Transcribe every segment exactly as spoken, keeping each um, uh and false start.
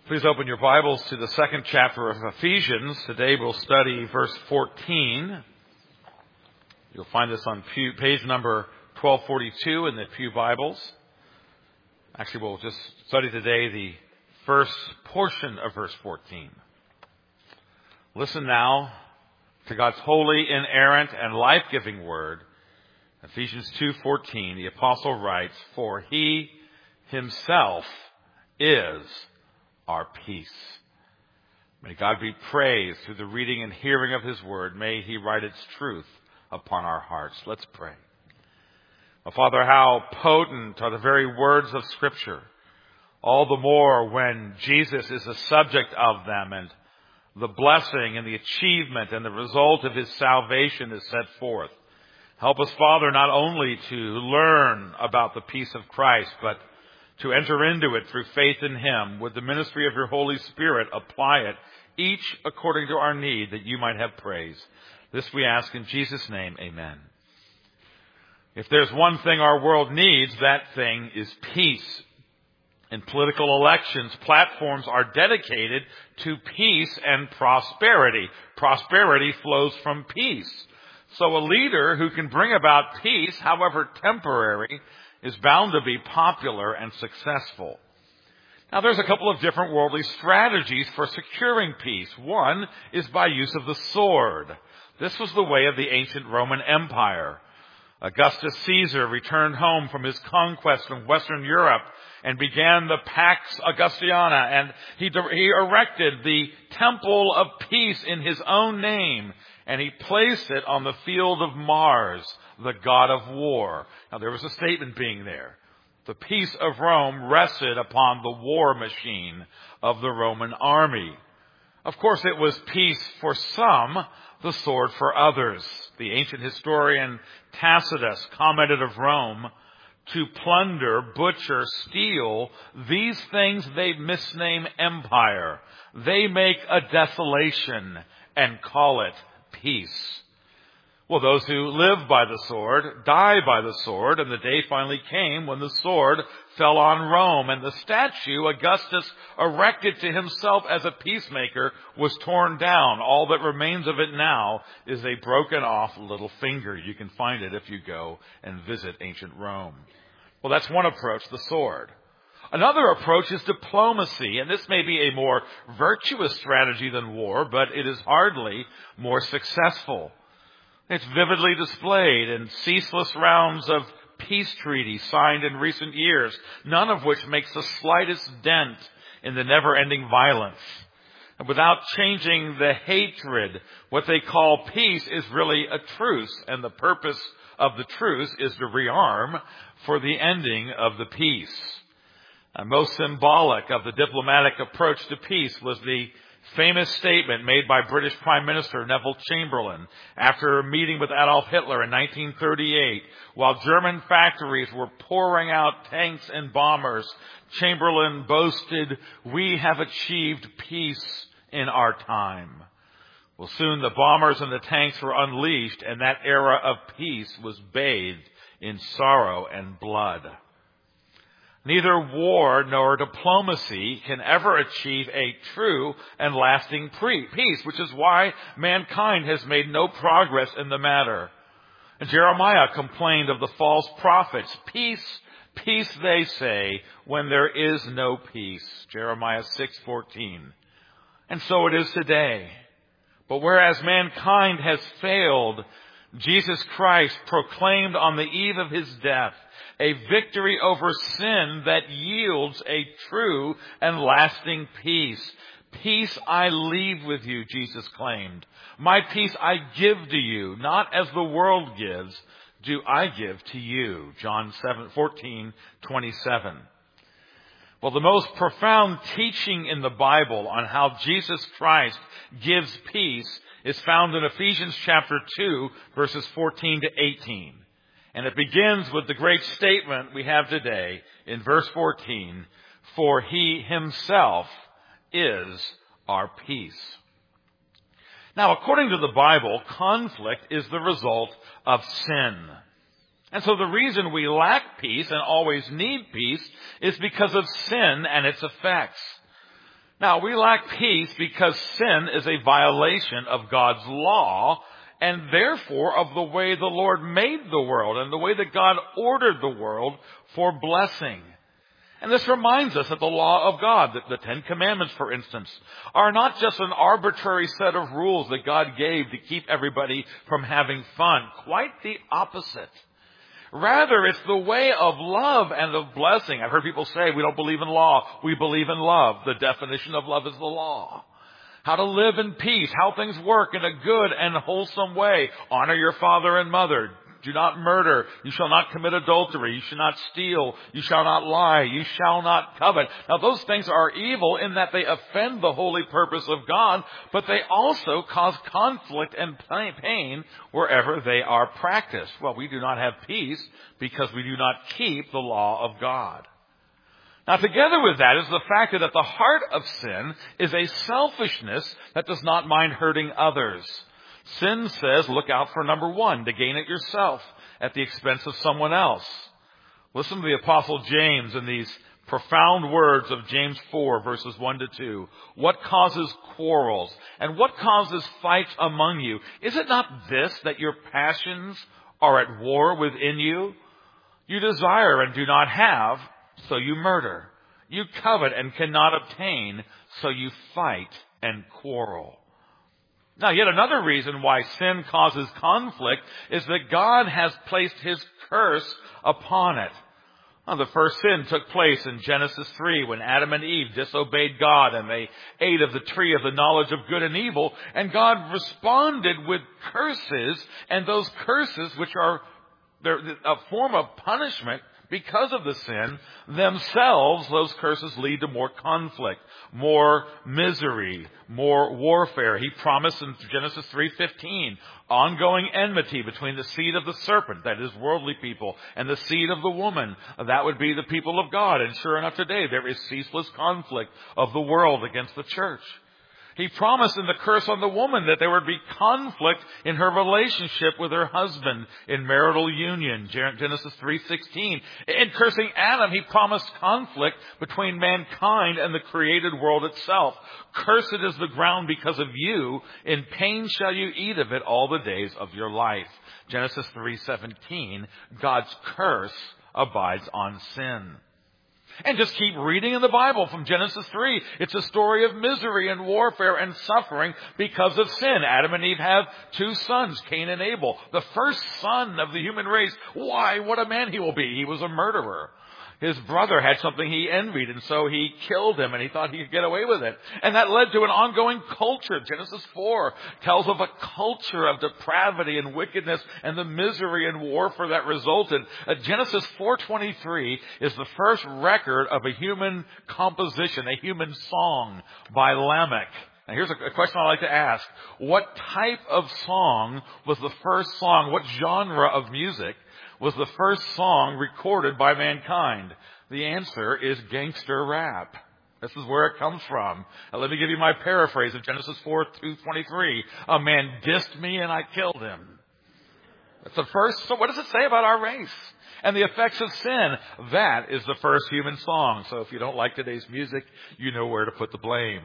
Please open your Bibles to the second chapter of Ephesians. Today we'll study verse fourteen. You'll find this on pew, page number twelve forty-two in the Pew Bibles. Actually, we'll just study today the first portion of verse fourteen. Listen now to God's holy, inerrant, and life-giving word. Ephesians two fourteen, the apostle writes, "For he himself is our peace." May God be praised through the reading and hearing of his word. May he write its truth upon our hearts. Let's pray. Oh, Father, how potent are the very words of Scripture, all the more when Jesus is the subject of them and the blessing and the achievement and the result of his salvation is set forth. Help us, Father, not only to learn about the peace of Christ, but to enter into it through faith in him. With the ministry of your Holy Spirit, apply it, each according to our need, that you might have praise. This we ask in Jesus' name, amen. If there's one thing our world needs, that thing is peace. In political elections, platforms are dedicated to peace and prosperity. Prosperity flows from peace. So a leader who can bring about peace, however temporary, is bound to be popular and successful. Now, there's a couple of different worldly strategies for securing peace. One is by use of the sword. This was the way of the ancient Roman Empire. Augustus Caesar returned home from his conquest of Western Europe and began the Pax Augustiana, and he, he erected the Temple of Peace in his own name, and he placed it on the field of Mars, the god of war. Now, there was a statement being there. The peace of Rome rested upon the war machine of the Roman army. Of course, it was peace for some, the sword for others. The ancient historian Tacitus commented of Rome, "To plunder, butcher, steal, these things they misname empire. They make a desolation and call it peace." Well, those who live by the sword die by the sword, and the day finally came when the sword fell on Rome, and the statue Augustus erected to himself as a peacemaker was torn down. All that remains of it now is a broken off little finger. You can find it if you go and visit ancient Rome. Well, that's one approach, the sword. Another approach is diplomacy, and this may be a more virtuous strategy than war, but it is hardly more successful. It's vividly displayed in ceaseless rounds of peace treaties signed in recent years, none of which makes the slightest dent in the never-ending violence. And without changing the hatred, what they call peace is really a truce, and the purpose of the truce is to rearm for the ending of the peace. And most symbolic of the diplomatic approach to peace was the famous statement made by British Prime Minister Neville Chamberlain after a meeting with Adolf Hitler in nineteen thirty-eight. While German factories were pouring out tanks and bombers, Chamberlain boasted, "We have achieved peace in our time." Well, soon the bombers and the tanks were unleashed, and that era of peace was bathed in sorrow and blood. Neither war nor diplomacy can ever achieve a true and lasting peace, which is why mankind has made no progress in the matter. And Jeremiah complained of the false prophets. Peace, peace, they say, when there is no peace. Jeremiah six fourteen. And so it is today. But whereas mankind has failed, Jesus Christ proclaimed on the eve of his death a victory over sin that yields a true and lasting peace. "Peace I leave with you," Jesus claimed. "My peace I give to you, not as the world gives, do I give to you." John fourteen twenty-seven. Well, the most profound teaching in the Bible on how Jesus Christ gives peace is found in Ephesians chapter two, verses fourteen to eighteen. And it begins with the great statement we have today in verse fourteen, "For he himself is our peace." Now, according to the Bible, conflict is the result of sin. And so the reason we lack peace and always need peace is because of sin and its effects. Now, we lack peace because sin is a violation of God's law and therefore of the way the Lord made the world and the way that God ordered the world for blessing. And this reminds us that the law of God, the, the Ten Commandments, for instance, are not just an arbitrary set of rules that God gave to keep everybody from having fun. Quite the opposite. Rather, it's the way of love and of blessing. I've heard people say, we don't believe in law, we believe in love. The definition of love is the law. How to live in peace, how things work in a good and wholesome way. Honor your father and mother. Do not murder. You shall not commit adultery. You shall not steal. You shall not lie. You shall not covet. Now, those things are evil in that they offend the holy purpose of God, but they also cause conflict and pain wherever they are practiced. Well, we do not have peace because we do not keep the law of God. Now, together with that is the fact that at the heart of sin is a selfishness that does not mind hurting others. Sin says, look out for number one, to gain it yourself at the expense of someone else. Listen to the Apostle James in these profound words of James four, verses one to two. What causes quarrels and what causes fights among you? Is it not this, that your passions are at war within you? You desire and do not have, so you murder. You covet and cannot obtain, so you fight and quarrel. Now, yet another reason why sin causes conflict is that God has placed His curse upon it. Now, the first sin took place in Genesis three when Adam and Eve disobeyed God and they ate of the tree of the knowledge of good and evil, and God responded with curses, and those curses, which are a form of punishment because of the sin, themselves, those curses lead to more conflict, more misery, more warfare. He promised in Genesis three fifteen, ongoing enmity between the seed of the serpent, that is worldly people, and the seed of the woman, that would be the people of God. And sure enough, today there is ceaseless conflict of the world against the church. He promised in the curse on the woman that there would be conflict in her relationship with her husband in marital union, Genesis three sixteen. In cursing Adam, He promised conflict between mankind and the created world itself. Cursed is the ground because of you. In pain shall you eat of it all the days of your life. Genesis three seventeen, God's curse abides on sin. And just keep reading in the Bible from Genesis three. It's a story of misery and warfare and suffering because of sin. Adam and Eve have two sons, Cain and Abel. The first son of the human race. Why? What a man he will be. He was a murderer. His brother had something he envied, and so he killed him, and he thought he could get away with it. And that led to an ongoing culture. Genesis four tells of a culture of depravity and wickedness and the misery and warfare that resulted. Uh, Genesis four twenty-three is the first record of a human composition, a human song by Lamech. Now, here's a question I like to ask. What type of song was the first song? What genre of music was the first song recorded by mankind? The answer is gangster rap. This is where it comes from. Now, let me give you my paraphrase of Genesis four two twenty-three. A man dissed me and I killed him. That's the first. So what does it say about our race and the effects of sin? That is the first human song. So if you don't like today's music, you know where to put the blame.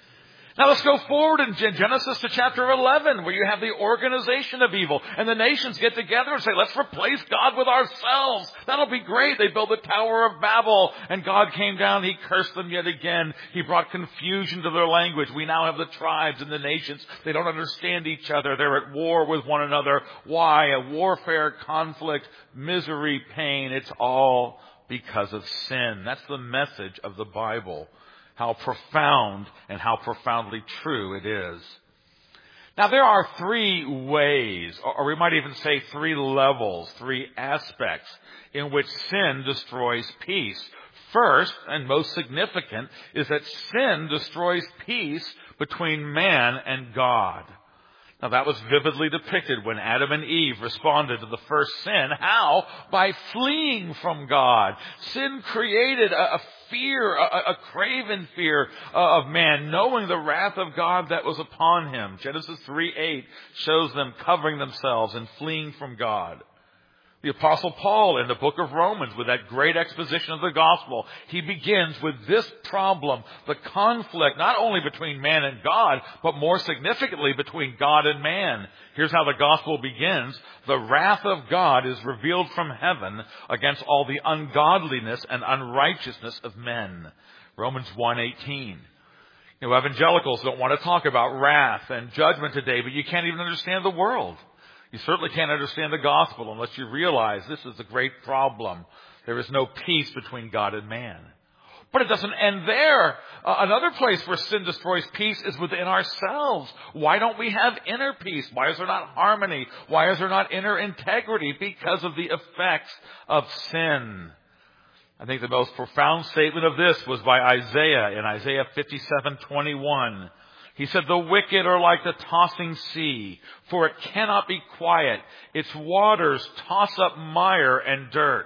Now let's go forward in Genesis to chapter eleven, where you have the organization of evil. And the nations get together and say, let's replace God with ourselves. That'll be great. They built the Tower of Babel, and God came down. He cursed them yet again. He brought confusion to their language. We now have the tribes and the nations. They don't understand each other. They're at war with one another. Why? A warfare, conflict, misery, pain. It's all because of sin. That's the message of the Bible. How profound and how profoundly true it is. Now, there are three ways, or we might even say three levels, three aspects in which sin destroys peace. First, and most significant, is that sin destroys peace between man and God. Now, that was vividly depicted when Adam and Eve responded to the first sin. How? By fleeing from God. Sin created a, a fear, a, a craven fear of man, knowing the wrath of God that was upon him. Genesis three eight shows them covering themselves and fleeing from God. The Apostle Paul in the book of Romans, with that great exposition of the gospel, he begins with this problem, the conflict not only between man and God, but more significantly between God and man. Here's how the gospel begins. The wrath of God is revealed from heaven against all the ungodliness and unrighteousness of men. Romans one eighteen. You know, evangelicals don't want to talk about wrath and judgment today, but you can't even understand the world. You certainly can't understand the gospel unless you realize this is a great problem. There is no peace between God and man. But it doesn't end there. Uh, another place where sin destroys peace is within ourselves. Why don't we have inner peace? Why is there not harmony? Why is there not inner integrity? Because of the effects of sin. I think the most profound statement of this was by Isaiah in Isaiah fifty-seven twenty-one. He said, the wicked are like the tossing sea, for it cannot be quiet. Its waters toss up mire and dirt.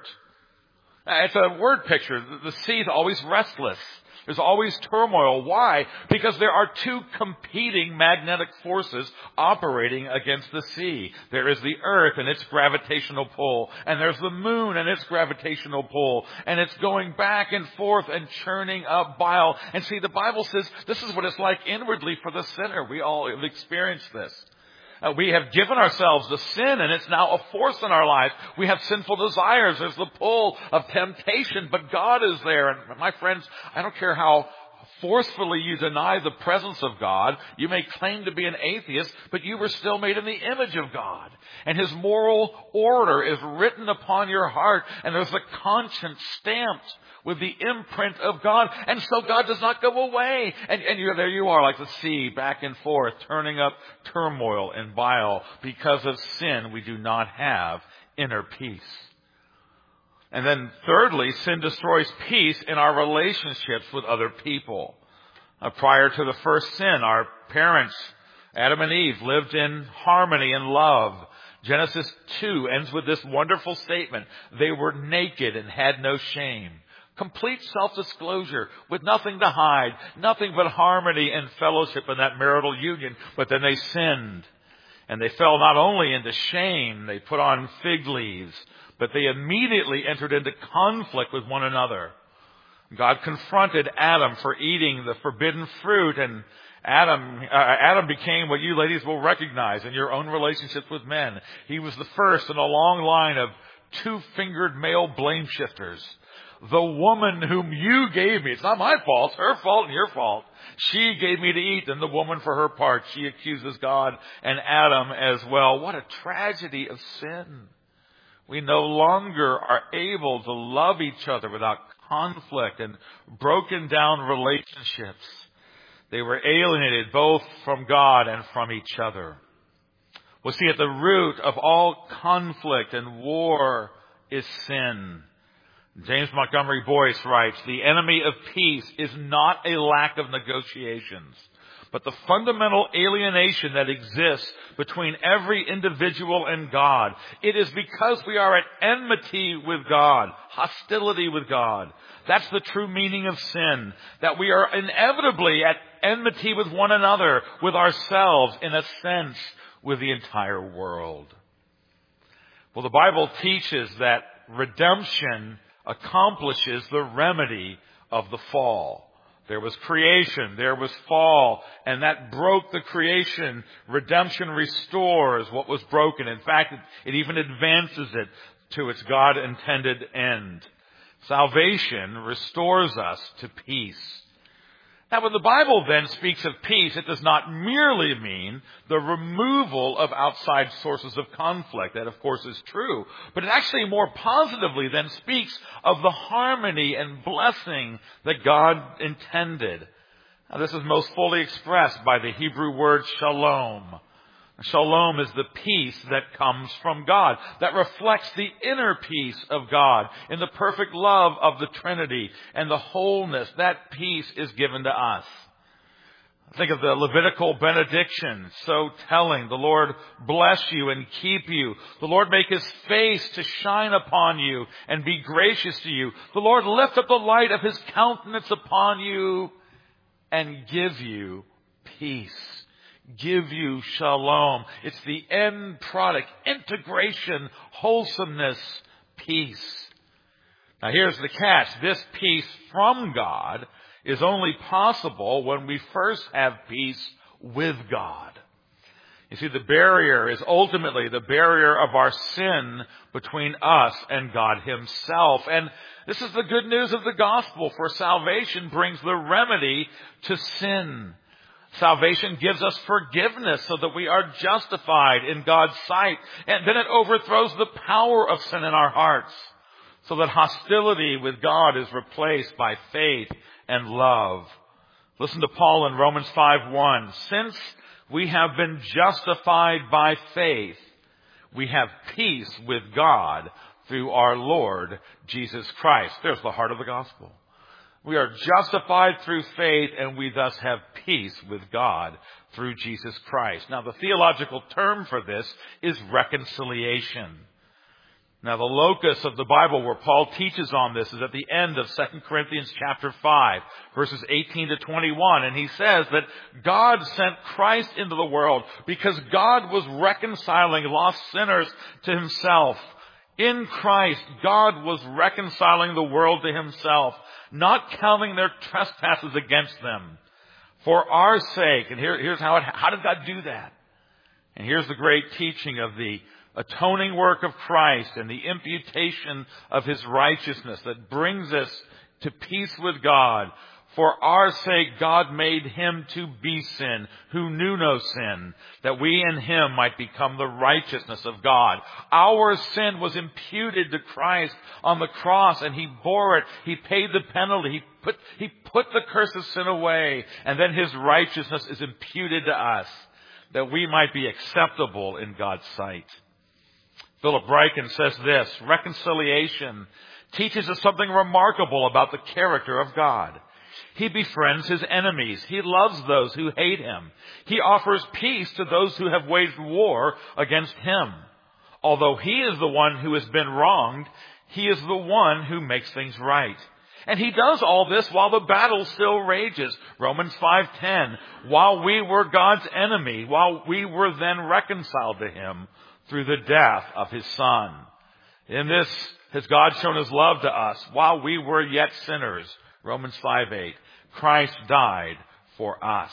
It's a word picture. The sea is always restless. There's always turmoil. Why? Because there are two competing magnetic forces operating against the sea. There is the earth and its gravitational pull, and there's the moon and its gravitational pull, and it's going back and forth and churning up bile. And see, the Bible says this is what it's like inwardly for the sinner. We all have experienced this. Uh, we have given ourselves to sin, and it's now a force in our life. We have sinful desires. There's the pull of temptation, but God is there. And my friends, I don't care how forcefully you deny the presence of God. You may claim to be an atheist, but you were still made in the image of God. And His moral order is written upon your heart, and there's a conscience stamped with the imprint of God. And so God does not go away. And, and you're, there you are like the sea, back and forth, turning up turmoil and bile. Because of sin, we do not have inner peace. And then thirdly, sin destroys peace in our relationships with other people. Uh, prior to the first sin, our parents, Adam and Eve, lived in harmony and love. Genesis two ends with this wonderful statement. They were naked and had no shame. Complete self-disclosure with nothing to hide, nothing but harmony and fellowship in that marital union. But then they sinned, and they fell not only into shame, they put on fig leaves, but they immediately entered into conflict with one another. God confronted Adam for eating the forbidden fruit, and Adam, uh, Adam became what you ladies will recognize in your own relationships with men. He was the first in a long line of two-fingered male blame shifters. The woman whom you gave me, it's not my fault, it's her fault and your fault. She gave me to eat, and the woman for her part, she accuses God and Adam as well. What a tragedy of sin. We no longer are able to love each other without conflict and broken down relationships. They were alienated both from God and from each other. Well, see, at the root of all conflict and war is sin. James Montgomery Boyce writes, the enemy of peace is not a lack of negotiations, but the fundamental alienation that exists between every individual and God. It is because we are at enmity with God, hostility with God. That's the true meaning of sin, that we are inevitably at enmity with one another, with ourselves, in a sense, with the entire world. Well, the Bible teaches that redemption accomplishes the remedy of the fall. There was creation, there was fall, and that broke the creation. Redemption restores what was broken. In fact, it, it even advances it to its God-intended end. Salvation restores us to peace. Now, when the Bible then speaks of peace, it does not merely mean the removal of outside sources of conflict. That, of course, is true. But it actually more positively then speaks of the harmony and blessing that God intended. Now, this is most fully expressed by the Hebrew word shalom. Shalom is the peace that comes from God, that reflects the inner peace of God in the perfect love of the Trinity and the wholeness. That peace is given to us. Think of the Levitical benediction, so telling. The Lord bless you and keep you. The Lord make His face to shine upon you and be gracious to you. The Lord lift up the light of His countenance upon you and give you peace. give you shalom. It's the end product, integration, wholesomeness, peace. Now here's the catch. This peace from God is only possible when we first have peace with God. You see, the barrier is ultimately the barrier of our sin between us and God Himself. And this is the good news of the gospel, for salvation brings the remedy to sin. Salvation gives us forgiveness so that we are justified in God's sight. And then it overthrows the power of sin in our hearts, so that hostility with God is replaced by faith and love. Listen to Paul in Romans five one. Since we have been justified by faith, we have peace with God through our Lord Jesus Christ. There's the heart of the gospel. We are justified through faith, and we thus have peace with God through Jesus Christ. Now, the theological term for this is reconciliation. Now, the locus of the Bible where Paul teaches on this is at the end of Second Corinthians chapter five, verses eighteen to twenty-one. And he says that God sent Christ into the world because God was reconciling lost sinners to Himself. In Christ, God was reconciling the world to Himself, not counting their trespasses against them. For our sake, and here, here's how it, how did God do that? And here's the great teaching of the atoning work of Christ and the imputation of His righteousness that brings us to peace with God. For our sake, God made Him to be sin, who knew no sin, that we in Him might become the righteousness of God. Our sin was imputed to Christ on the cross, and He bore it. He paid the penalty. He put, he put the curse of sin away, and then His righteousness is imputed to us, that we might be acceptable in God's sight. Philip Ryken says this: reconciliation teaches us something remarkable about the character of God. He befriends His enemies. He loves those who hate Him. He offers peace to those who have waged war against Him. Although He is the one who has been wronged, He is the one who makes things right. And He does all this while the battle still rages. Romans five ten, while we were God's enemy, while we were then reconciled to Him through the death of His Son. In this has God shown His love to us while we were yet sinners. Romans five eight. Christ died for us.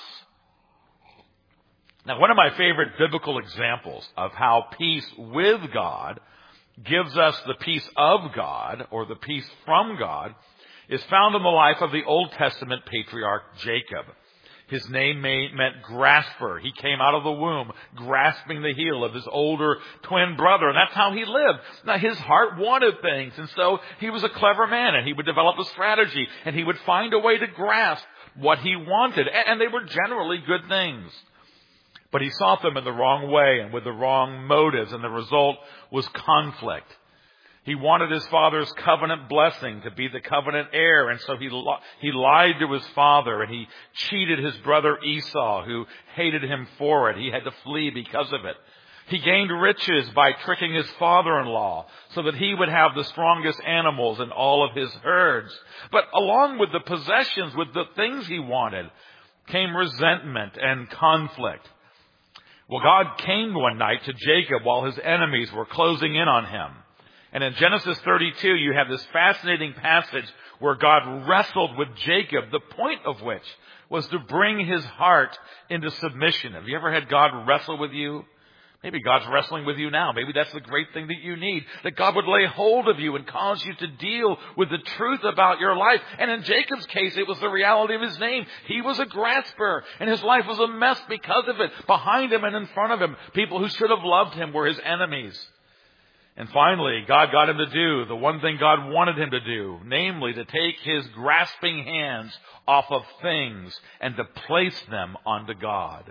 Now, one of my favorite biblical examples of how peace with God gives us the peace of God, or the peace from God, is found in the life of the Old Testament patriarch Jacob. His name meant grasper. He came out of the womb grasping the heel of his older twin brother, and that's how he lived. Now, his heart wanted things, and so he was a clever man, and he would develop a strategy, and he would find a way to grasp what he wanted, and they were generally good things. But he sought them in the wrong way and with the wrong motives, and the result was conflict. He wanted his father's covenant blessing to be the covenant heir, and so he li- he lied to his father, and he cheated his brother Esau, who hated him for it. He had to flee because of it. He gained riches by tricking his father-in-law so that he would have the strongest animals in all of his herds. But along with the possessions, with the things he wanted, came resentment and conflict. Well, God came one night to Jacob while his enemies were closing in on him. And in Genesis thirty-two, you have this fascinating passage where God wrestled with Jacob, the point of which was to bring his heart into submission. Have you ever had God wrestle with you? Maybe God's wrestling with you now. Maybe that's the great thing that you need, that God would lay hold of you and cause you to deal with the truth about your life. And in Jacob's case, it was the reality of his name. He was a grasper, and his life was a mess because of it. Behind him and in front of him, people who should have loved him were his enemies. And finally, God got him to do the one thing God wanted him to do, namely to take his grasping hands off of things and to place them onto God.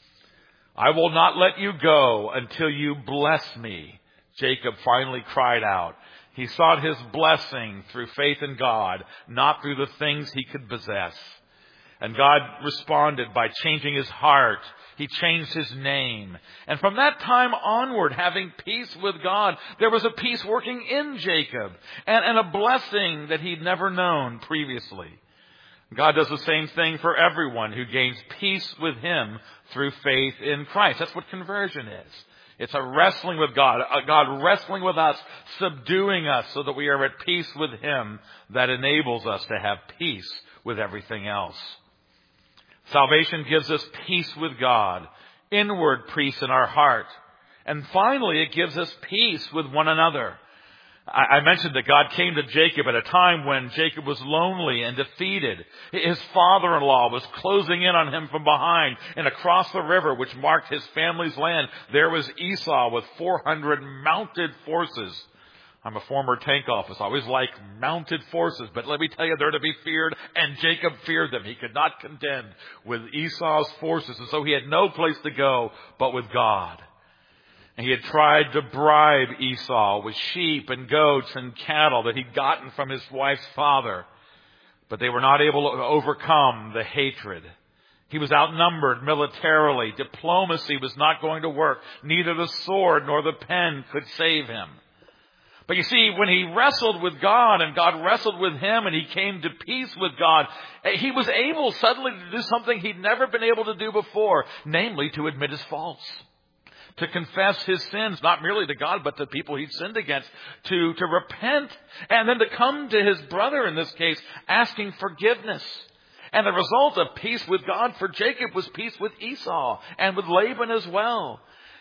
I will not let you go until you bless me, Jacob finally cried out. He sought his blessing through faith in God, not through the things he could possess. And God responded by changing his heart. He changed his name. And from that time onward, having peace with God, there was a peace working in Jacob and, and a blessing that he'd never known previously. God does the same thing for everyone who gains peace with Him through faith in Christ. That's what conversion is. It's a wrestling with God, a God wrestling with us, subduing us so that we are at peace with Him that enables us to have peace with everything else. Salvation gives us peace with God, inward peace in our heart. And finally, it gives us peace with one another. I mentioned that God came to Jacob at a time when Jacob was lonely and defeated. His father-in-law was closing in on him from behind. And across the river, which marked his family's land, there was Esau with four hundred mounted forces. I'm a former tank officer. I always like mounted forces. But let me tell you, they're to be feared. And Jacob feared them. He could not contend with Esau's forces. And so he had no place to go but with God. And he had tried to bribe Esau with sheep and goats and cattle that he'd gotten from his wife's father. But they were not able to overcome the hatred. He was outnumbered militarily. Diplomacy was not going to work. Neither the sword nor the pen could save him. But you see, when he wrestled with God and God wrestled with him and he came to peace with God, he was able suddenly to do something he'd never been able to do before, namely to admit his faults. To confess his sins, not merely to God, but to people he'd sinned against. To, to repent, and then to come to his brother, in this case, asking forgiveness. And the result of peace with God for Jacob was peace with Esau, and with Laban as well.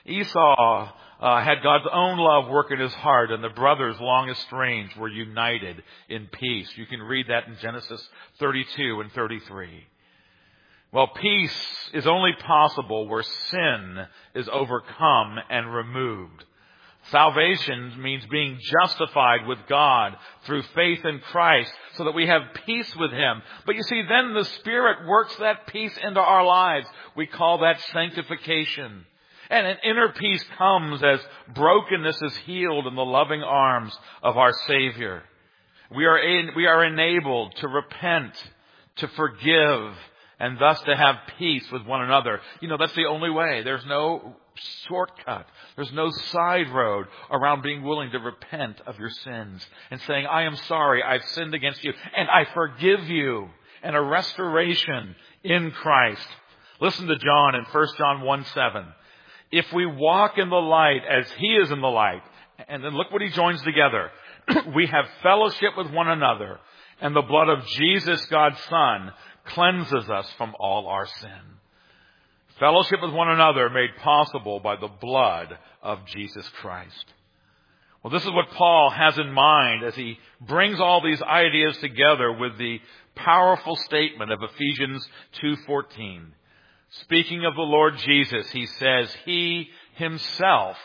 Esau uh, had God's own love work in his heart, and the brothers, long estranged, were united in peace. You can read that in Genesis thirty-two and thirty-three. Well, peace is only possible where sin is overcome and removed. Salvation means being justified with God through faith in Christ so that we have peace with Him. But you see, then the Spirit works that peace into our lives. We call that sanctification. And an inner peace comes as brokenness is healed in the loving arms of our Savior. We are in, we are enabled to repent, to forgive, and thus to have peace with one another. You know, that's the only way. There's no shortcut. There's no side road around being willing to repent of your sins and saying, I am sorry, I've sinned against you, and I forgive you. And a restoration in Christ. Listen to John in First John one seven. If we walk in the light as He is in the light, and then look what He joins together. We have fellowship with one another, and the blood of Jesus, God's Son, cleanses us from all our sin. Fellowship with one another made possible by the blood of Jesus Christ. Well, this is what Paul has in mind as he brings all these ideas together with the powerful statement of Ephesians two fourteen. Speaking of the Lord Jesus, he says, He Himself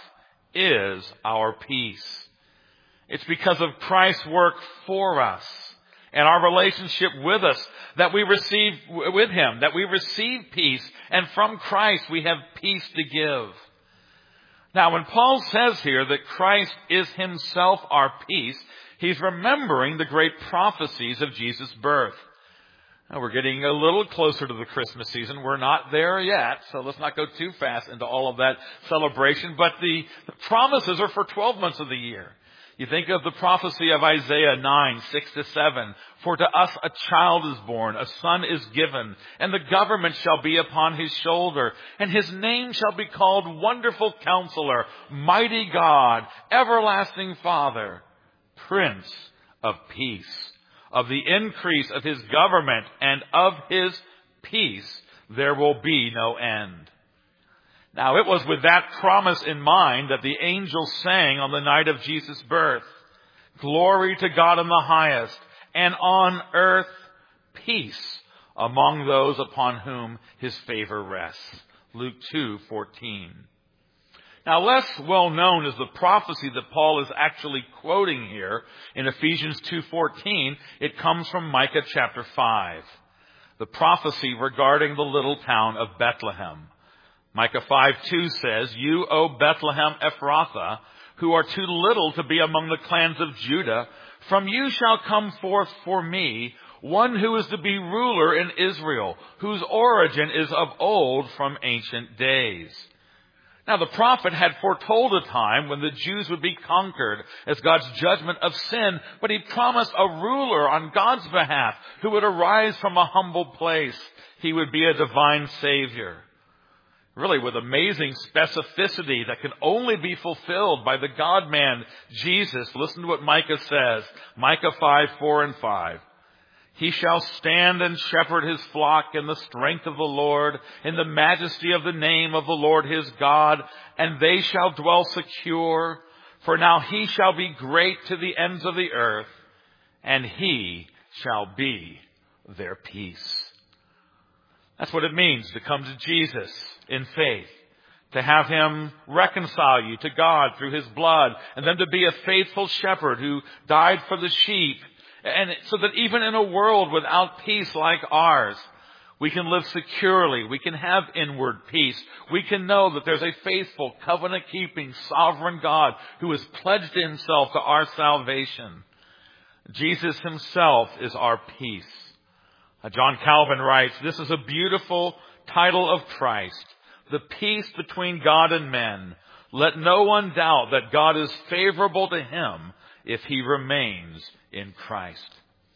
is our peace. It's because of Christ's work for us and our relationship with us that we receive with Him, that we receive peace, and from Christ we have peace to give. Now, when Paul says here that Christ is Himself our peace, he's remembering the great prophecies of Jesus' birth. Now, we're getting a little closer to the Christmas season. We're not there yet, so let's not go too fast into all of that celebration. But the, the promises are for twelve months of the year. You think of the prophecy of Isaiah nine, six to seven. For to us a child is born, a son is given, and the government shall be upon His shoulder, and His name shall be called Wonderful Counselor, Mighty God, Everlasting Father, Prince of Peace. Of the increase of His government and of His peace there will be no end. Now, it was with that promise in mind that the angels sang on the night of Jesus' birth. Glory to God in the highest, and on earth peace among those upon whom His favor rests. Luke two fourteen. Now, less well known is the prophecy that Paul is actually quoting here in Ephesians two fourteen. It comes from Micah chapter five. The prophecy regarding the little town of Bethlehem. Micah five two says, You, O Bethlehem Ephrathah, who are too little to be among the clans of Judah, from you shall come forth for me one who is to be ruler in Israel, whose origin is of old from ancient days. Now, the prophet had foretold a time when the Jews would be conquered as God's judgment of sin, but he promised a ruler on God's behalf who would arise from a humble place. He would be a divine Savior. Really, with amazing specificity that can only be fulfilled by the God-man, Jesus. Listen to what Micah says. Micah five, four and five. He shall stand and shepherd his flock in the strength of the Lord, in the majesty of the name of the Lord his God, and they shall dwell secure. For now he shall be great to the ends of the earth, and he shall be their peace. That's what it means to come to Jesus in faith, to have him reconcile you to God through his blood, and then to be a faithful shepherd who died for the sheep. And so that even in a world without peace like ours, we can live securely. We can have inward peace. We can know that there's a faithful, covenant-keeping, sovereign God who has pledged himself to our salvation. Jesus himself is our peace. John Calvin writes, "This is a beautiful title of Christ, the peace between God and men. Let no one doubt that God is favorable to him if he remains in Christ."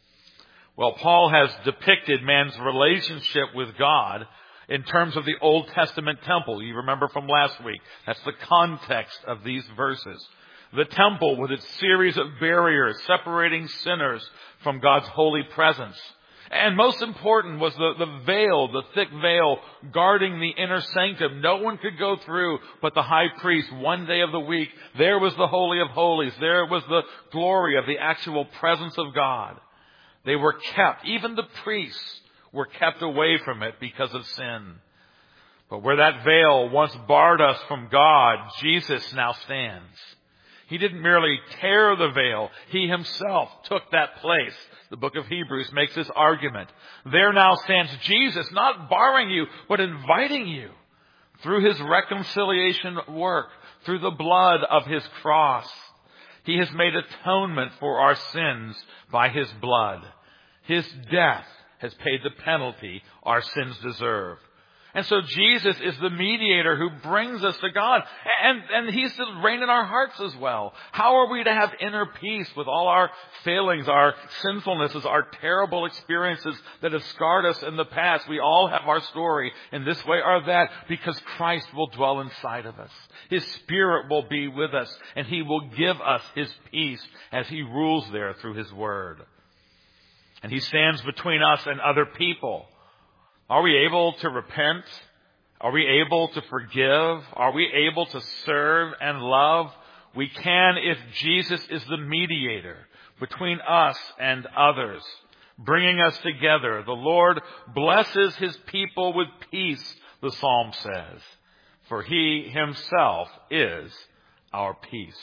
Well, Paul has depicted man's relationship with God in terms of the Old Testament temple. You remember from last week. That's the context of these verses. The temple with its series of barriers separating sinners from God's holy presence. And most important was the, the veil, the thick veil guarding the inner sanctum. No one could go through but the high priest one day of the week. There was the Holy of Holies. There was the glory of the actual presence of God. They were kept, even the priests were kept away from it because of sin. But where that veil once barred us from God, Jesus now stands. He didn't merely tear the veil. He himself took that place. The book of Hebrews makes this argument. There now stands Jesus, not barring you, but inviting you through his reconciliation work, through the blood of his cross. He has made atonement for our sins by his blood. His death has paid the penalty our sins deserve. And so Jesus is the mediator who brings us to God. And, and he's to reign in our hearts as well. How are we to have inner peace with all our failings, our sinfulnesses, our terrible experiences that have scarred us in the past? We all have our story in this way or that because Christ will dwell inside of us. His Spirit will be with us and he will give us his peace as he rules there through his word. And he stands between us and other people. Are we able to repent? Are we able to forgive? Are we able to serve and love? We can if Jesus is the mediator between us and others, bringing us together. The Lord blesses his people with peace, the psalm says, for he himself is our peace.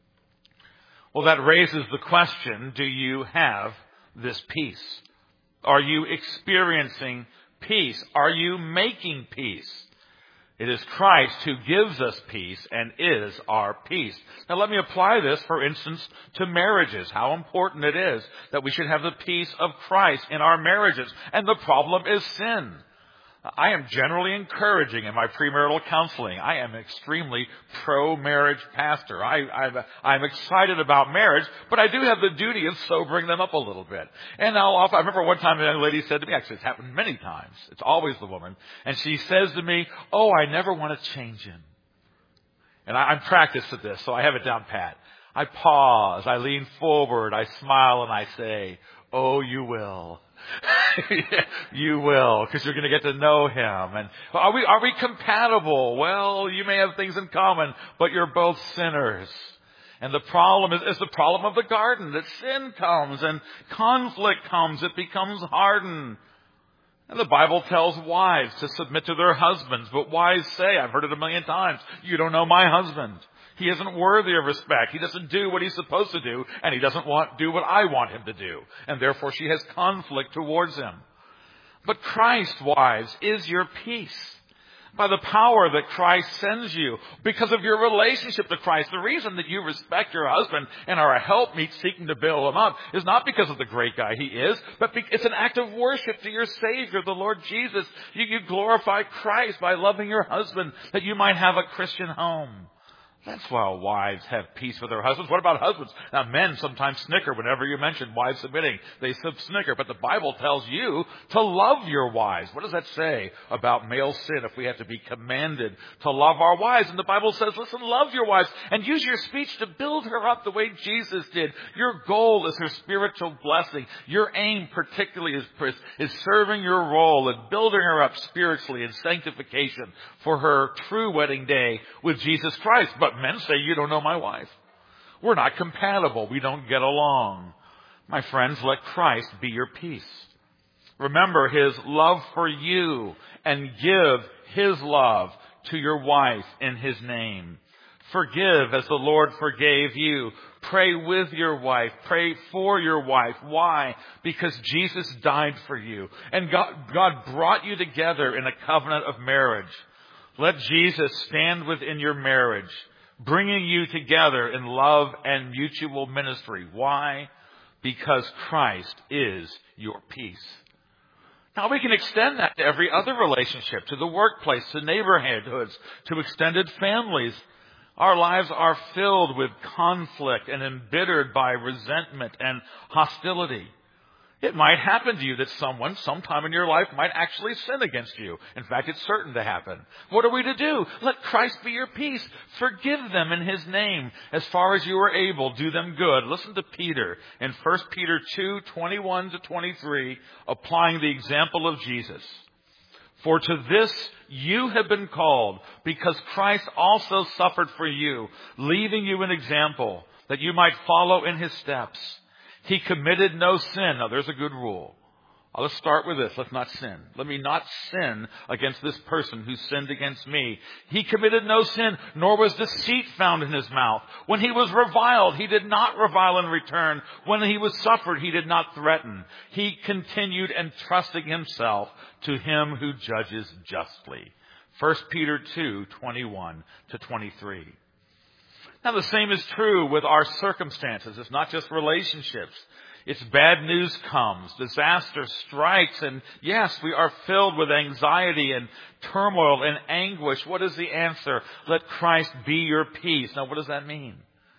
Well, that raises the question, do you have this peace? Are you experiencing peace? Are you making peace? It is Christ who gives us peace and is our peace. Now let me apply this, for instance, to marriages. How important it is that we should have the peace of Christ in our marriages. And the problem is sin. I am generally encouraging in my premarital counseling. I am extremely pro-marriage pastor. I, I'm, I'm excited about marriage, but I do have the duty of sobering them up a little bit. And I'll often, I remember one time a young lady said to me, actually it's happened many times, it's always the woman, and she says to me, oh, I never want to change him. And I, I'm practiced at this, so I have it down pat. I pause, I lean forward, I smile, and I say, oh, you will. You will, because you're going to get to know him. And are we are we compatible? Well, you may have things in common, but you're both sinners. And the problem is, is the problem of the garden, that sin comes and conflict comes. It becomes hardened. And the Bible tells wives to submit to their husbands. But wives say, I've heard it a million times, you don't know my husband. He isn't worthy of respect. He doesn't do what he's supposed to do, and he doesn't want do what I want him to do. And therefore she has conflict towards him. But Christ, wives, is your peace. by the power that Christ sends you, because of your relationship to Christ. The reason that you respect your husband and are a helpmeet seeking to build him up is not because of the great guy he is, but it's an act of worship to your Savior, the Lord Jesus. You, you glorify Christ by loving your husband that you might have a Christian home. That's why wives have peace with their husbands. What about husbands? Now, men sometimes snicker whenever you mention wives submitting. They snicker. But the Bible tells you to love your wives. What does that say about male sin if we have to be commanded to love our wives? And the Bible says, listen, love your wives and use your speech to build her up the way Jesus did. Your goal is her spiritual blessing. Your aim particularly is, is serving your role in building her up spiritually in sanctification for her true wedding day with Jesus Christ. But men say, you don't know my wife. We're not compatible. We don't get along. My friends, let Christ be your peace. Remember his love for you and give his love to your wife in his name. Forgive as the Lord forgave you. Pray with your wife. Pray for your wife. Why? Because Jesus died for you. And God, God brought you together in a covenant of marriage. Let Jesus stand within your marriage, bringing you together in love and mutual ministry. Why? Because Christ is your peace. Now we can extend that to every other relationship, to the workplace, to neighborhoods, to extended families. Our lives are filled with conflict and embittered by resentment and hostility. It might happen to you that someone, sometime in your life, might actually sin against you. In fact, it's certain to happen. What are we to do? Let Christ be your peace. Forgive them in his name. As far as you are able, do them good. Listen to Peter in First Peter two, twenty-one to twenty-three, applying the example of Jesus. For to this you have been called, because Christ also suffered for you, leaving you an example, that you might follow in his steps. He committed no sin. Now, there's a good rule. I'll just start with this. Let's not sin. Let me not sin against this person who sinned against me. He committed no sin, nor was deceit found in his mouth. When he was reviled, he did not revile in return. When he was suffered, he did not threaten. He continued entrusting himself to him who judges justly. First Peter two, twenty-one to twenty-three. Now, the same is true with our circumstances. It's not just relationships. It's bad news comes, disaster strikes, and yes, we are filled with anxiety and turmoil and anguish. What is the answer? Let Christ be your peace. Now, what does that mean?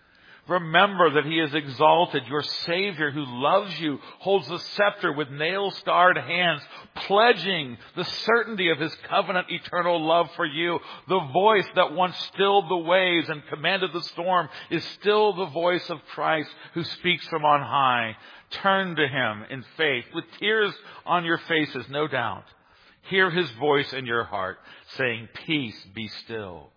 Remember that he is exalted. Your Savior who loves you holds the scepter with nail-scarred hands, pledging the certainty of his covenant eternal love for you. The voice that once stilled the waves and commanded the storm is still the voice of Christ who speaks from on high. Turn to him in faith with tears on your faces, no doubt. Hear his voice in your heart saying, peace, be still.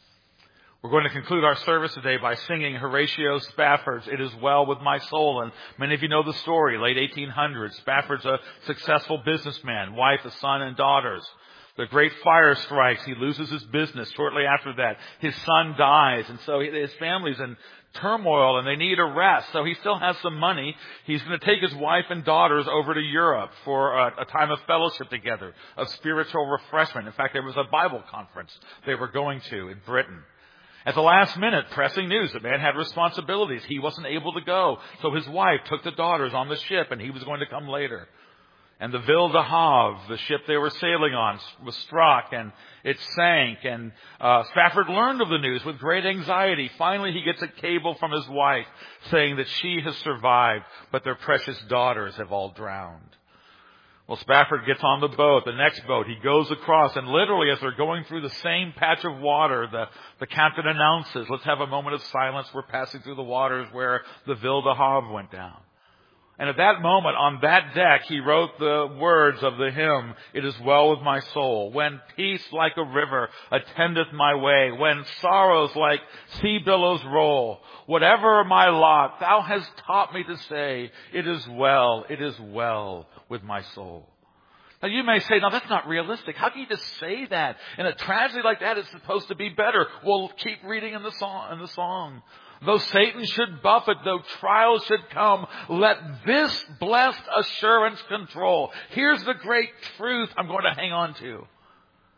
We're going to conclude our service today by singing Horatio Spafford's It Is Well With My Soul. And many of you know the story, late eighteen hundreds. Spafford's a successful businessman, wife, a son, and daughters. The great fire strikes. He loses his business shortly after that. His son dies, and so his family's in turmoil, and they need a rest. So he still has some money. He's going to take his wife and daughters over to Europe for a, a time of fellowship together, of spiritual refreshment. In fact, there was a Bible conference they were going to in Britain. At the last minute, pressing news, the man had responsibilities. He wasn't able to go. So his wife took the daughters on the ship, and he was going to come later. And the Ville de Havre, the ship they were sailing on, was struck, and it sank. And uh, Spafford learned of the news with great anxiety. Finally, he gets a cable from his wife saying that she has survived, but their precious daughters have all drowned. Well, Spafford gets on the boat, the next boat. He goes across, and literally as they're going through the same patch of water, the, the captain announces, let's have a moment of silence. We're passing through the waters where the Ville de Havre went down. And at that moment, on that deck, he wrote the words of the hymn, It Is Well With My Soul. When peace like a river attendeth my way, when sorrows like sea billows roll, whatever my lot, thou hast taught me to say, It is well, it is well with my soul. Now you may say, no, that's not realistic. How can you just say that? In a tragedy like that, it's supposed to be better. Well, keep reading in the song. In the song. Though Satan should buffet, though trials should come, let this blessed assurance control. Here's the great truth I'm going to hang on to.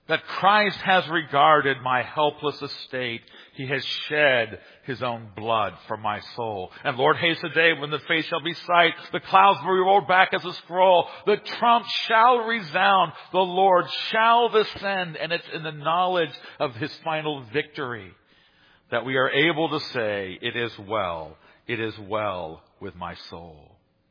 that Christ has regarded my helpless estate. He has shed his own blood for my soul. And Lord, haste the day when the face shall be sight, the clouds will be rolled back as a scroll, the trump shall resound, the Lord shall descend, and it's in the knowledge of his final victory that we are able to say, it is well, it is well with my soul.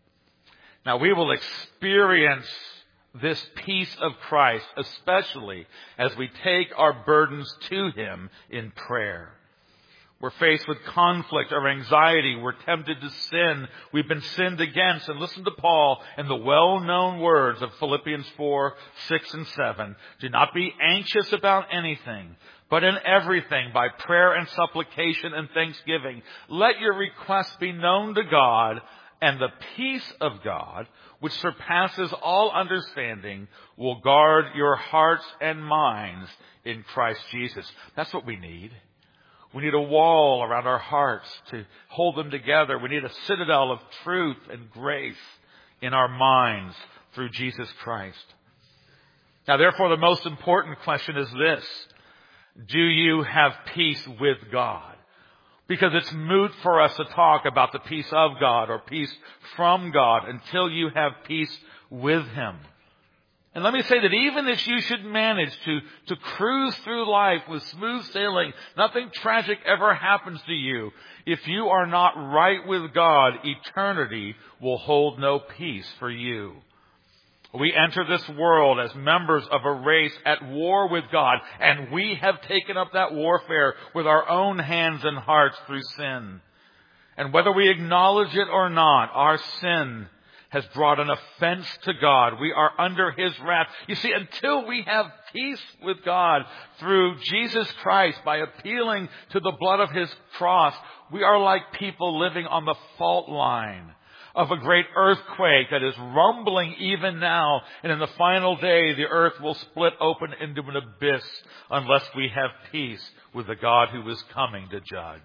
Now we will experience this peace of Christ, especially as we take our burdens to him in prayer. We're faced with conflict or anxiety. We're tempted to sin. We've been sinned against. And listen to Paul in the well-known words of Philippians four, six, and seven. Do not be anxious about anything, but in everything, by prayer and supplication and thanksgiving, let your requests be known to God, and the peace of God, which surpasses all understanding, will guard your hearts and minds in Christ Jesus. That's what we need. We need a wall around our hearts to hold them together. We need a citadel of truth and grace in our minds through Jesus Christ. Now, therefore, the most important question is this: do you have peace with God? Because it's moot for us to talk about the peace of God or peace from God until you have peace with him. And let me say that even if you should manage to, to cruise through life with smooth sailing, nothing tragic ever happens to you, if you are not right with God, eternity will hold no peace for you. We enter this world as members of a race at war with God, and we have taken up that warfare with our own hands and hearts through sin. And whether we acknowledge it or not, our sin has brought an offense to God. We are under his wrath. You see, until we have peace with God through Jesus Christ by appealing to the blood of his cross, we are like people living on the fault line of a great earthquake that is rumbling even now. And in the final day, the earth will split open into an abyss unless we have peace with the God who is coming to judge.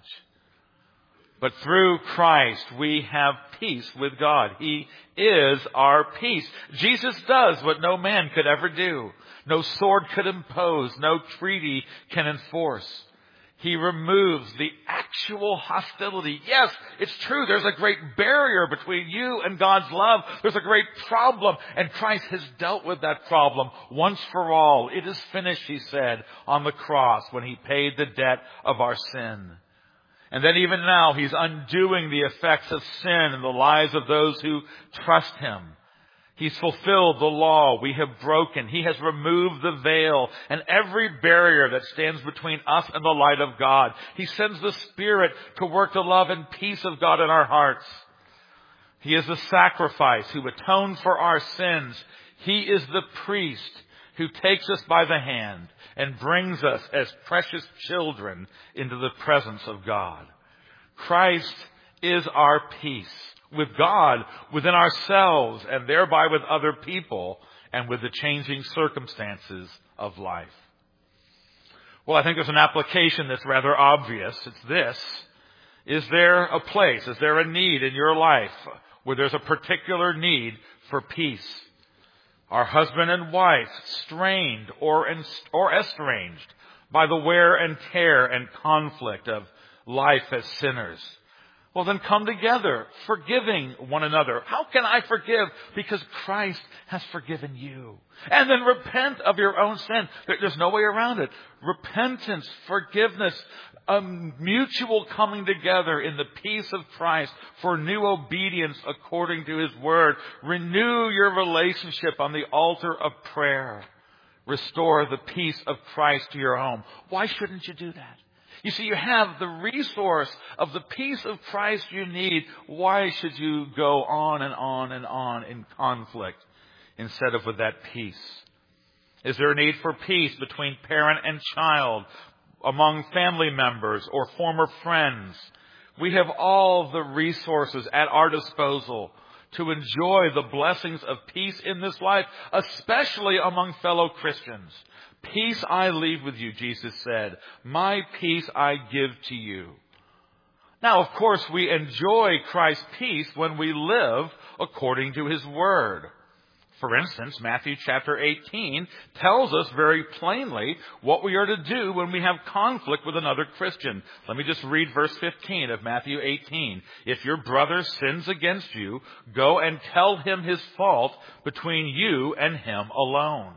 But through Christ, we have peace with God. He is our peace. Jesus does what no man could ever do. No sword could impose. No treaty can enforce. He removes the actual hostility. Yes, it's true. There's a great barrier between you and God's love. There's a great problem, and Christ has dealt with that problem once for all. It is finished, he said, on the cross when he paid the debt of our sin. And then even now, he's undoing the effects of sin in the lives of those who trust him. He's fulfilled the law we have broken. He has removed the veil and every barrier that stands between us and the light of God. He sends the Spirit to work the love and peace of God in our hearts. He is the sacrifice who atoned for our sins. He is the priest who takes us by the hand and brings us as precious children into the presence of God. Christ is our peace with God, within ourselves, and thereby with other people, and with the changing circumstances of life. Well, I think there's an application that's rather obvious. It's this: is there a place, is there a need in your life where there's a particular need for peace? Are husband and wife strained or, or estranged by the wear and tear and conflict of life as sinners? Well, then come together, forgiving one another. How can I forgive? Because Christ has forgiven you. And then repent of your own sin. There's no way around it. Repentance, forgiveness, a mutual coming together in the peace of Christ for new obedience according to his word. Renew your relationship on the altar of prayer. Restore the peace of Christ to your home. Why shouldn't you do that? You see, you have the resource of the peace of Christ you need. Why should you go on and on and on in conflict instead of with that peace? Is there a need for peace between parent and child, among family members or former friends? We have all the resources at our disposal to enjoy the blessings of peace in this life, especially among fellow Christians. Peace I leave with you, Jesus said. My peace I give to you. Now, of course, we enjoy Christ's peace when we live according to his word. For instance, Matthew chapter eighteen tells us very plainly what we are to do when we have conflict with another Christian. Let me just read verse fifteen of Matthew eighteen. If your brother sins against you, go and tell him his fault between you and him alone.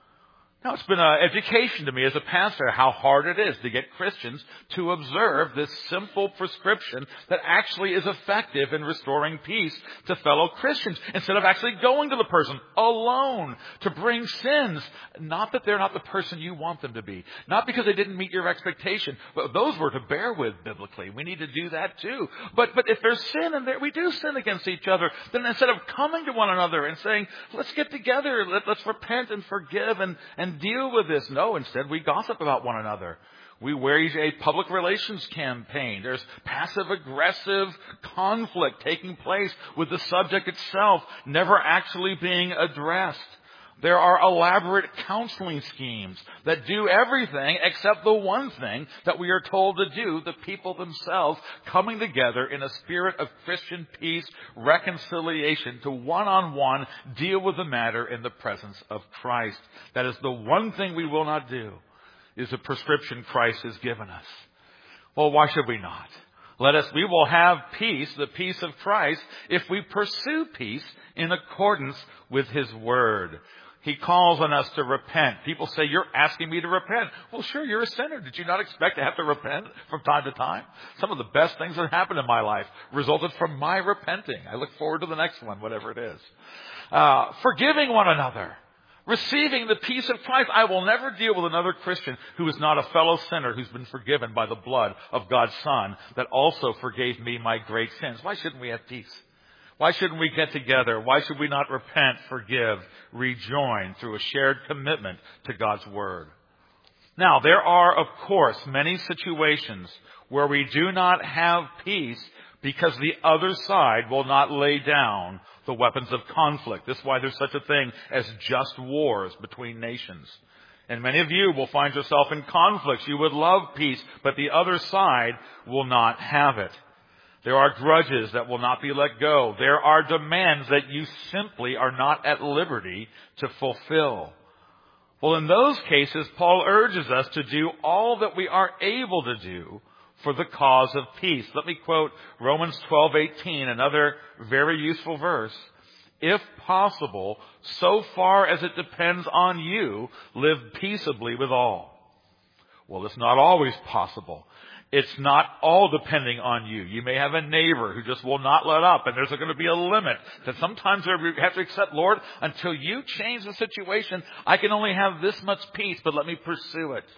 Now, it's been an education to me as a pastor how hard it is to get Christians to observe this simple prescription that actually is effective in restoring peace to fellow Christians instead of actually going to the person alone to bring sins. Not that they're not the person you want them to be. Not because they didn't meet your expectation. But those were to bear with biblically. We need to do that too. But but if there's sin and there, we do sin against each other, then instead of coming to one another and saying, let's get together, let, let's repent and forgive and, and deal with this. No, instead we gossip about one another. We wage a public relations campaign. There's passive-aggressive conflict taking place with the subject itself never actually being addressed. There are elaborate counseling schemes that do everything except the one thing that we are told to do, the people themselves coming together in a spirit of Christian peace, reconciliation, to one-on-one deal with the matter in the presence of Christ. That is the one thing we will not do, is the prescription Christ has given us. Well, why should we not? Let us, we will have peace, the peace of Christ, if we pursue peace in accordance with His Word. He calls on us to repent. People say, you're asking me to repent. Well, sure, you're a sinner. Did you not expect to have to repent from time to time? Some of the best things that happened in my life resulted from my repenting. I look forward to the next one, whatever it is. Uh, forgiving one another. Receiving the peace of Christ. I will never deal with another Christian who is not a fellow sinner who's been forgiven by the blood of God's Son that also forgave me my great sins. Why shouldn't we have peace? Why shouldn't we get together? Why should we not repent, forgive, rejoin through a shared commitment to God's Word? Now, there are, of course, many situations where we do not have peace because the other side will not lay down the weapons of conflict. This is why there's such a thing as just wars between nations. And many of you will find yourself in conflicts. You would love peace, but the other side will not have it. There are grudges that will not be let go. There are demands that you simply are not at liberty to fulfill. Well, in those cases, Paul urges us to do all that we are able to do for the cause of peace. Let me quote Romans twelve eighteen, another very useful verse. If possible, so far as it depends on you, live peaceably with all. Well, it's not always possible. It's not all depending on you. You may have a neighbor who just will not let up, and there's going to be a limit that sometimes we have to accept, Lord, until you change the situation, I can only have this much peace, but let me pursue it.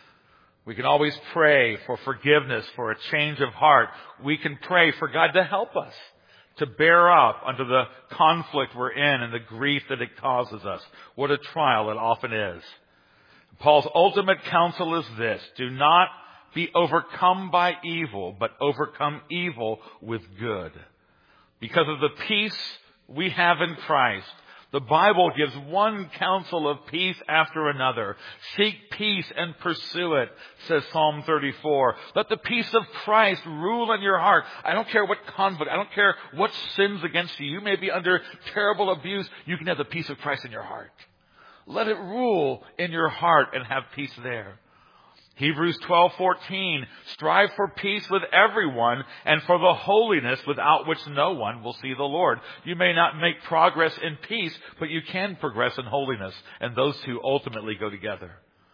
We can always pray for forgiveness, for a change of heart. We can pray for God to help us to bear up under the conflict we're in and the grief that it causes us. What a trial it often is. Paul's ultimate counsel is this: do not be overcome by evil, but overcome evil with good. Because of the peace we have in Christ, the Bible gives one counsel of peace after another. Seek peace and pursue it, says Psalm thirty-four. Let the peace of Christ rule in your heart. I don't care what conflict, I don't care what sins against you. You may be under terrible abuse. You can have the peace of Christ in your heart. Let it rule in your heart and have peace there. Hebrews twelve fourteen, strive for peace with everyone and for the holiness without which no one will see the Lord. You may not make progress in peace, but you can progress in holiness, and those two ultimately go together.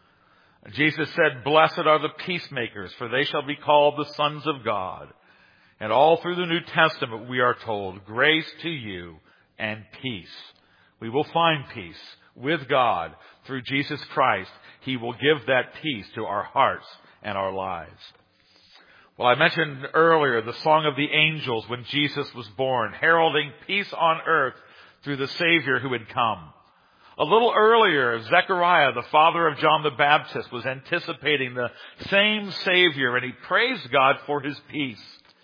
Jesus said, blessed are the peacemakers, for they shall be called the sons of God. And all through the New Testament we are told, grace to you and peace. We will find peace with God through Jesus Christ. He will give that peace to our hearts and our lives. Well, I mentioned earlier the song of the angels when Jesus was born, heralding peace on earth through the Savior who had come. A little earlier, Zechariah, the father of John the Baptist, was anticipating the same Savior, and he praised God for his peace.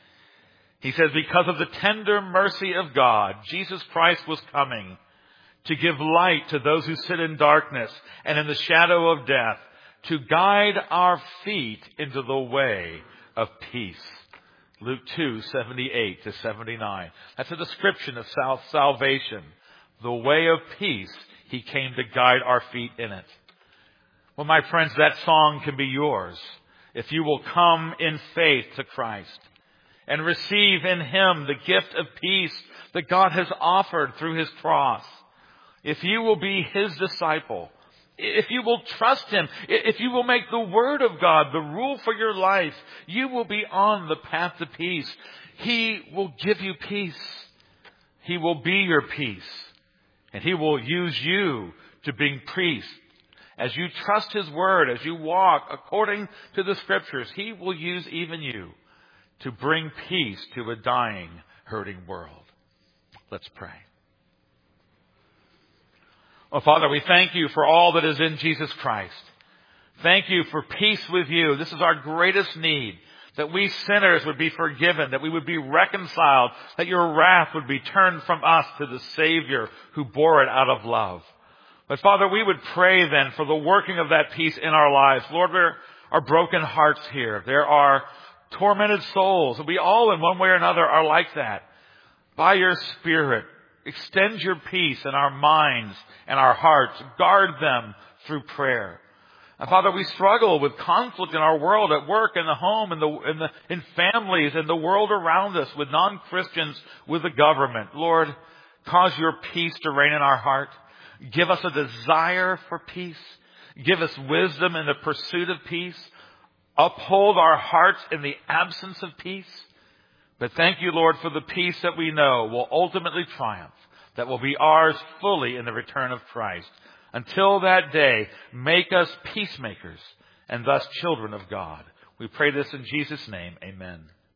He says, because of the tender mercy of God, Jesus Christ was coming to give light to those who sit in darkness and in the shadow of death, to guide our feet into the way of peace. Luke two seventy-eight to seventy-nine. That's a description of salvation. the way of peace. He came to guide our feet in it. Well, my friends, that song can be yours if you will come in faith to Christ and receive in Him the gift of peace that God has offered through His cross. If you will be His disciple, if you will trust Him, if you will make the Word of God the rule for your life, you will be on the path to peace. He will give you peace. He will be your peace. And He will use you to be priest. As you trust His Word, as you walk according to the Scriptures, He will use even you to bring peace to a dying, hurting world. Let's pray. Oh, Father, we thank You for all that is in Jesus Christ. Thank You for peace with You. This is our greatest need, that we sinners would be forgiven, that we would be reconciled, that Your wrath would be turned from us to the Savior who bore it out of love. But Father, we would pray then for the working of that peace in our lives. Lord, there are broken hearts here. There are tormented souls. We all in one way or another are like that. By Your Spirit, extend Your peace in our minds and our hearts. Guard them through prayer. And Father, we struggle with conflict in our world, at work, in the home, in the, in the, in families, in the world around us, with non-Christians, with the government. Lord, cause Your peace to reign in our heart. Give us a desire for peace. Give us wisdom in the pursuit of peace. Uphold our hearts in the absence of peace. But thank You, Lord, for the peace that we know will ultimately triumph, that will be ours fully in the return of Christ. Until that day, make us peacemakers and thus children of God. We pray this in Jesus' name. Amen.